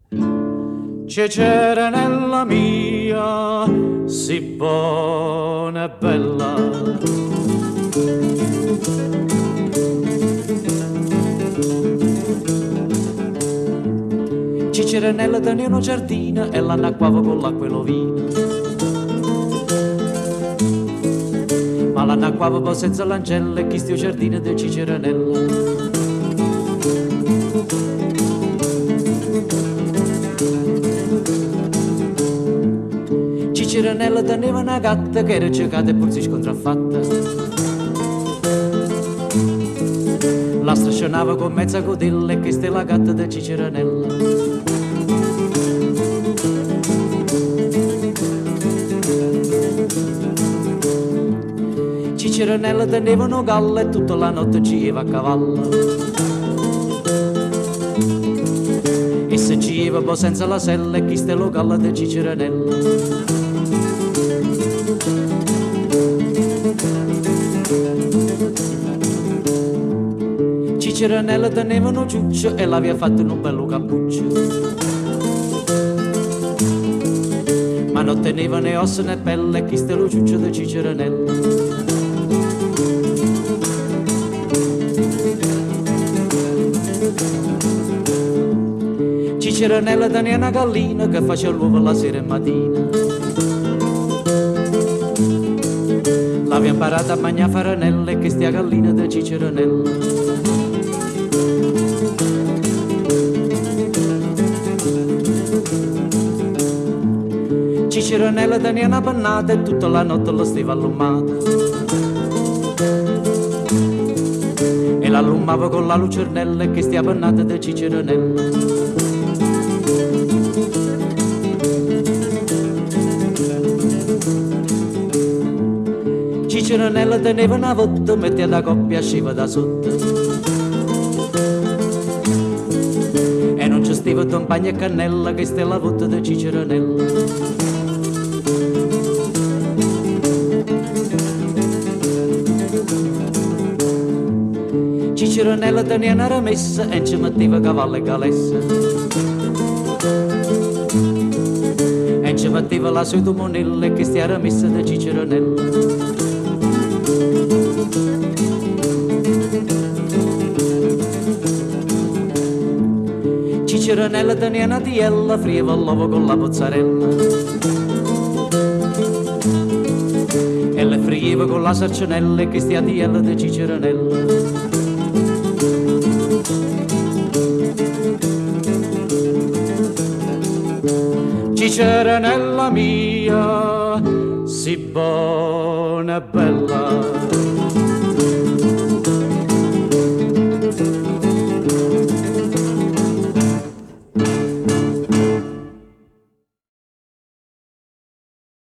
Cicerenella mia, sì buona e bella. Cicerenella tenia una giardina e l'annacquava con l'acqua e l'ovina. Ma l'annacquava poi senza l'ancella e chi stiu giardino di Cicerenella. Cicerenella teneva una gatta che era cercata e pur si scontraffatta. La striscionava con mezza codilla e questa è la gatta di Cicerenella. Cicerenella teneva una galla e tutta la notte ci iva a cavallo. E se ci iva poi senza la sella e questa è la galla di Cicerenella. Cicerenella teneva un ciuccio e l'aveva fatto in un bello cappuccio. Ma non teneva né ossa né pelle e questo è lo ciuccio di Cicerenella. Cicerenella tenia una gallina che faceva l'uovo la sera e mattina. L'aveva imparata a mangiare faranelle e questa è la gallina di Cicerenella. Cicerenella tenia una pannata e tutta la notte la stava allumata. E l'allumava con la lucernella e che stia pannata di Cicerenella. Cicerenella teneva una votta, metteva da coppia e sciva da sotto. E non ci stiva compagna e cannella, che sta la votta di Cicerenella. Cicerenella tenia una ramessa e ci metteva cavallo e calessa. E ci metteva la sua monella e che stia ramessa da Cicerenella. Cicerenella tenia una tiella, frieva l'uovo con la mozzarella. E le frieva con la sarcinella e che stia tiella di Cicerenella. Cicerenella mia, sì buona e bella.